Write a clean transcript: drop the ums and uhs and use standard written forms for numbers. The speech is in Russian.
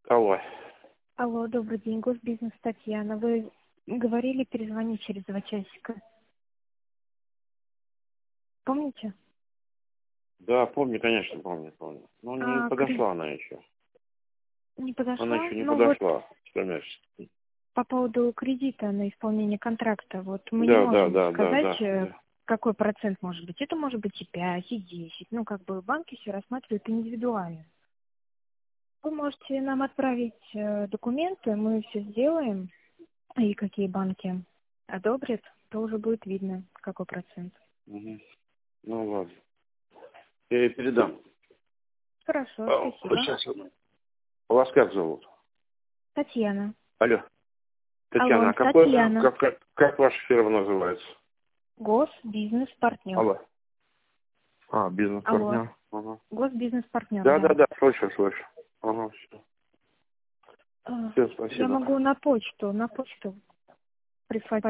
Алло. Алло, добрый день, Госбизнес, Татьяна. Вы говорили перезвонить через 2 часика. Помните? Да, помню, конечно, помню. Ну, не подошла она еще. Не подошла? Она еще не Ну вот подошла. Понимаешь? по поводу кредита на исполнение контракта, вот мы не Да, можем сказать, да. какой процент может быть. Это может быть и 5, и 10. Ну, как бы банки все рассматривают индивидуально. Вы можете нам отправить документы, мы все сделаем, и какие банки одобрят, то уже будет видно, какой процент. Угу. Ну, ладно. Я ей передам. Хорошо, спасибо. Сейчас. Вас как зовут? Татьяна. Алло. Татьяна, Алло, а какой, Татьяна. как ваша фирма называется? Госбизнес-партнер. Алло. Алло. Бизнес-партнер. Ага. Госбизнес-партнер, да. Да, слышу. Ага, все. Все, Я спасибо. могу на почту прислать